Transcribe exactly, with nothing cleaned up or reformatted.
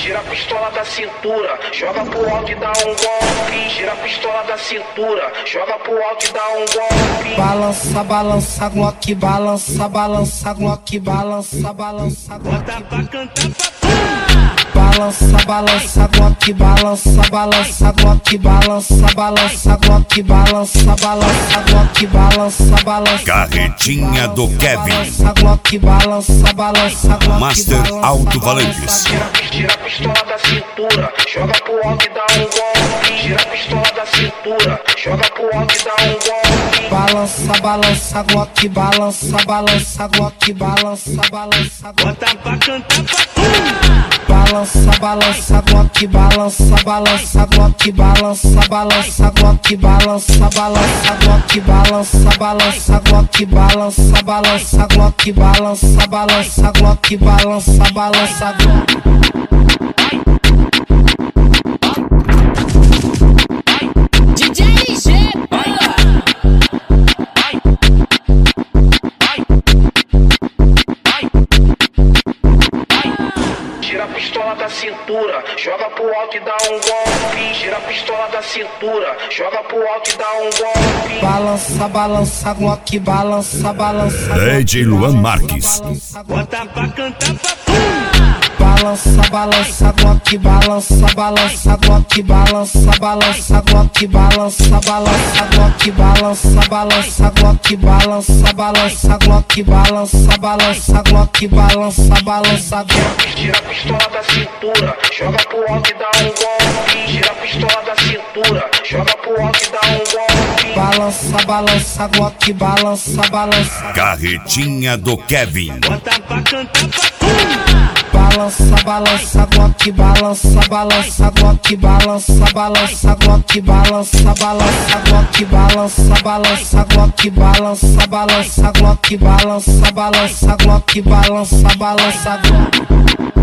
gira a pistola da cintura, joga pro alto e dá um golpe. Gira a pistola da cintura, joga pro alto e dá um golpe. Balança, balança, Glock, balança, balança, Glock, balança, balança, Glock. Bota pra cantar pra Balança, balança, Glock, balança, balança, Glock, balança, balança, Glock, balança, balança, Glock, balança, balança. Carretinha do Kevin. Balança, Glock, balança, balança, Glock, Master Alto Valentis. Gira a pistola da cintura, joga pro alto e dá um golpe. Gira a pistola da cintura, joga pro alto e dá um golpe. Balança, balança, Glock, balança, balança, Glock, balança, balança, Glock. Bota pra cantar pra Balança, balança, Glock, balança, balança, Glock, balança, balança, Glock, balança, balança, Glock, balança, balança, Glock, balança, balança, Glock, balança, balança, Glock, balança, balança, D J G, Gira a pistola da cintura, joga pro alto e dá um golpe. Gira a pistola da cintura, joga pro alto e dá um golpe. balança, balança, Glock, balança, balança, D J Luan Marques. Bota pra cantar pra Balança, balança, Glock, balança, balança, Glock, balança, balança, Glock, balança, balança, Glock, balança, balança, Glock, balança, balança, Glock, balança, balança, Glock, balança, balança, Gira a pistola da cintura, joga pro alto e dá um golpe. Gira a pistola da cintura, joga pro alto e dá um golpe. balança, balança, Glock, balança, balança, Carretinha do Kevin. Bota pra cantar pra balança, balança, Glock, balança, balança, Glock, balança, balança, Glock, balança, balança, Glock, balança, balança, Glock, balança, balança, Glock, balança, balança, Glock, balança, balança, Glock.